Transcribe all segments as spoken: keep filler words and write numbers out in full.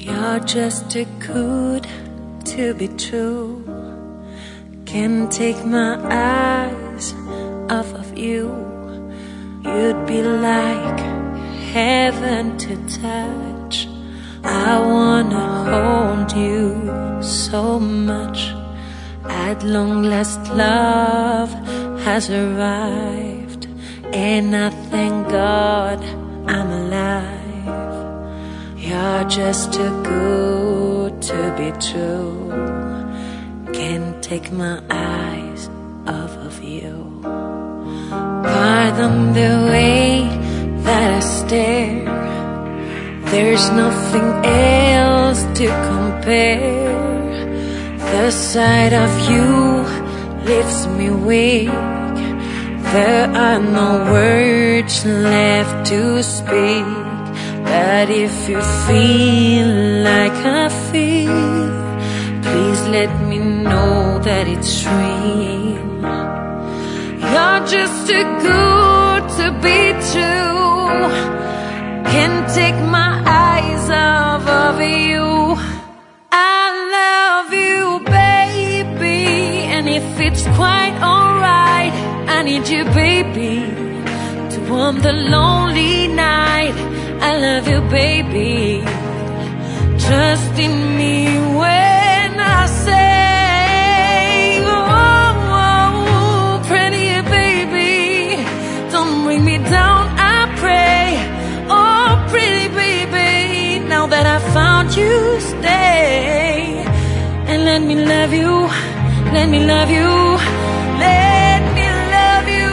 You're just too good to be true. Can't take my eyes off of you. You'd be like heaven to touch. I wanna hold you so much. At long last love has arrived, and I thank God I'm alive. You're just too good to be true. Can't take my eyes off of you. Pardon the way that I stare. There's nothing else to compare. The sight of you leaves me weak. There are no words left to speak. But if you feel like I feel, please let me know that it's real. You're just too good to be true. Can't take my eyes off of you. I love you, baby, and if it's quite alright, I need you, baby, to warm the lonely night. I love you, baby. Trust in me when I say, oh, oh, pretty baby, don't bring me down, I pray. Oh, pretty baby, now that I found you, stay and let me love you, let me love you, let me love you.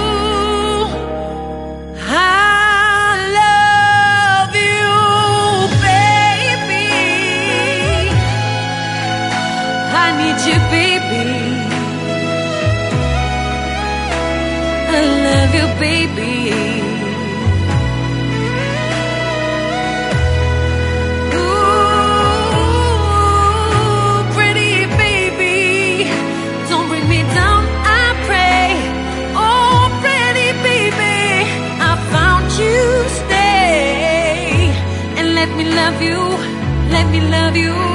I you, baby, I love you, baby. Ooh, pretty baby, don't bring me down, I pray. Oh, pretty baby, I found you, stay and let me love you, let me love you.